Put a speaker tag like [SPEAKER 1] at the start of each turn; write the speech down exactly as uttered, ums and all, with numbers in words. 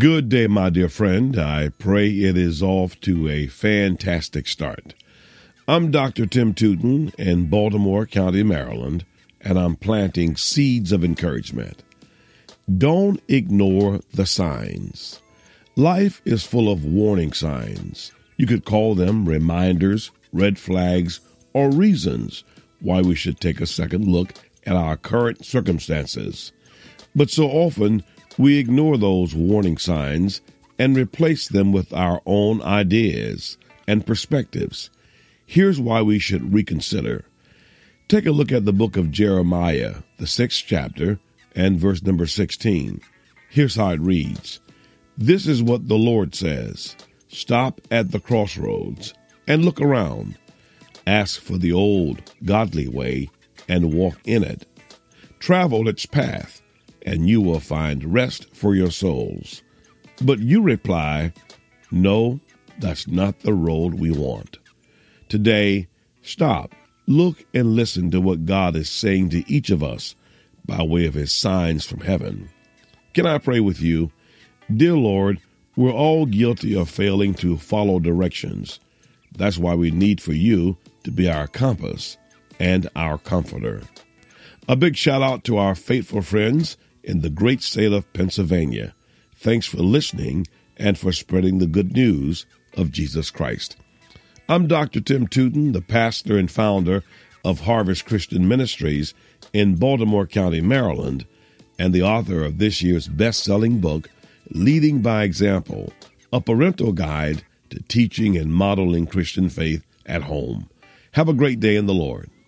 [SPEAKER 1] Good day, my dear friend. I pray it is off to a fantastic start. I'm Doctor Tim Tootin in Baltimore County, Maryland, and I'm planting seeds of encouragement. Don't ignore the signs. Life is full of warning signs. You could call them reminders, red flags, or reasons why we should take a second look at our current circumstances. But so often, we ignore those warning signs and replace them with our own ideas and perspectives. Here's why we should reconsider. Take a look at the book of Jeremiah, the sixth chapter, and verse number sixteen. Here's how it reads. This is what the Lord says. Stop at the crossroads and look around. Ask for the old, godly way and walk in it. Travel its path, and you will find rest for your souls. But you reply, no, that's not the road we want. Today, stop, look, and listen to what God is saying to each of us by way of his signs from heaven. Can I pray with you? Dear Lord, we're all guilty of failing to follow directions. That's why we need for you to be our compass and our comforter. A big shout out to our faithful friends in the great state of Pennsylvania. Thanks for listening and for spreading the good news of Jesus Christ. I'm Doctor Tim Tootin, the pastor and founder of Harvest Christian Ministries in Baltimore County, Maryland, and the author of this year's best-selling book, Leading by Example, a parental guide to teaching and modeling Christian faith at home. Have a great day in the Lord.